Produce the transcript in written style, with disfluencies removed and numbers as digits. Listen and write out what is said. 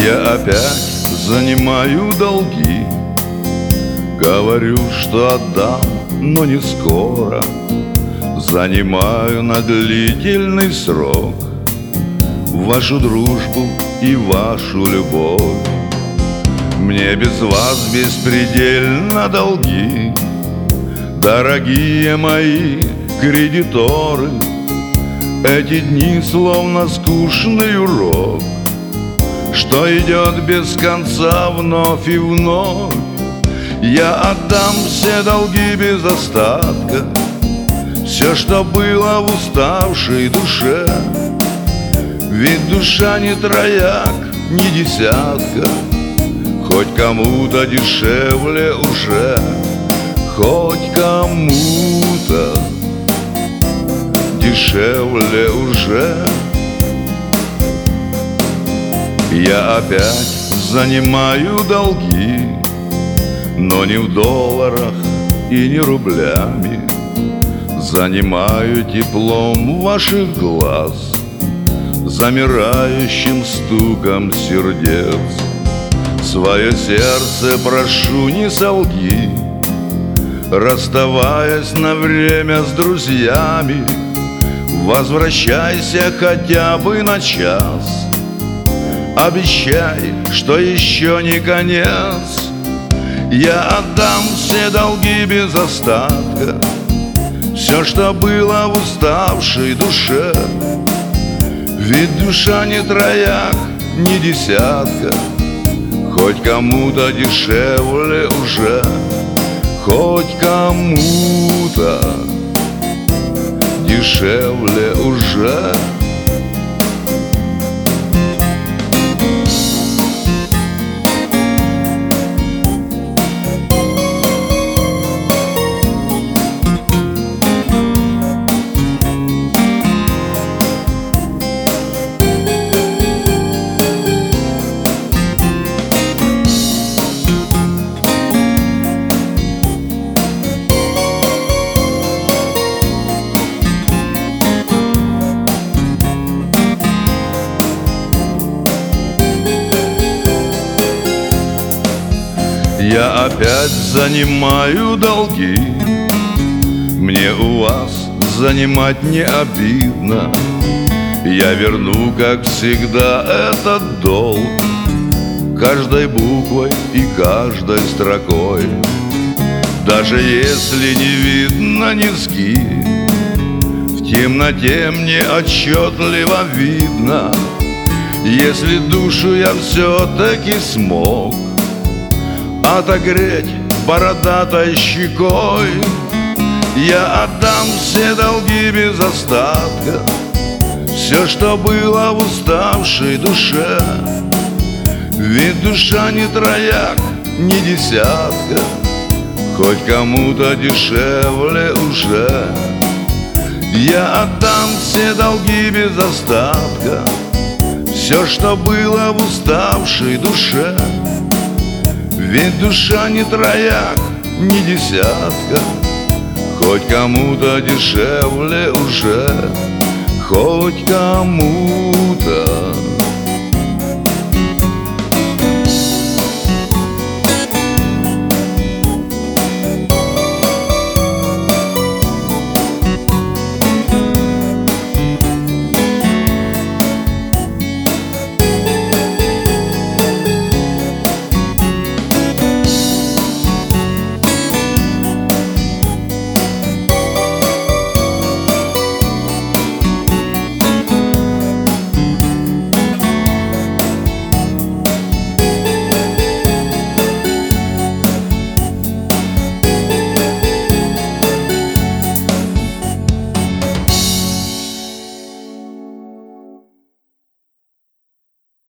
Я опять занимаю долги, говорю, что отдам, но не скоро. Занимаю на длительный срок вашу дружбу и вашу любовь. Мне без вас беспредельно долги, дорогие мои кредиторы. Эти дни словно скучный урок, что идет без конца вновь и вновь. Я отдам все долги без остатка, все, что было в уставшей душе. Ведь душа не трояк, не десятка, хоть кому-то дешевле уже, хоть кому-то дешевле уже. Я опять занимаю долги, но не в долларах и не рублями. Занимаю теплом ваших глаз, замирающим стуком сердец. Свое сердце прошу, не солги, расставаясь на время с друзьями. Возвращайся хотя бы на час, обещай, что еще не конец. Я отдам все долги без остатка, все, что было в уставшей душе. Ведь душа не трояк, не десятка, хоть кому-то дешевле уже, хоть кому-то дешевле уже. Я опять занимаю долги, мне у вас занимать не обидно. Я верну, как всегда, этот долг каждой буквой и каждой строкой. Даже если не видно низги, в темноте мне отчетливо видно. Если душу я все-таки смог отогреть бородатой щекой, я отдам все долги без остатка, все, что было в уставшей душе. Ведь душа не трояк, не десятка, хоть кому-то дешевле уже. Я отдам все долги без остатка, все, что было в уставшей душе. Ведь душа не трояк, не десятка, хоть кому-то дешевле уже, хоть кому-то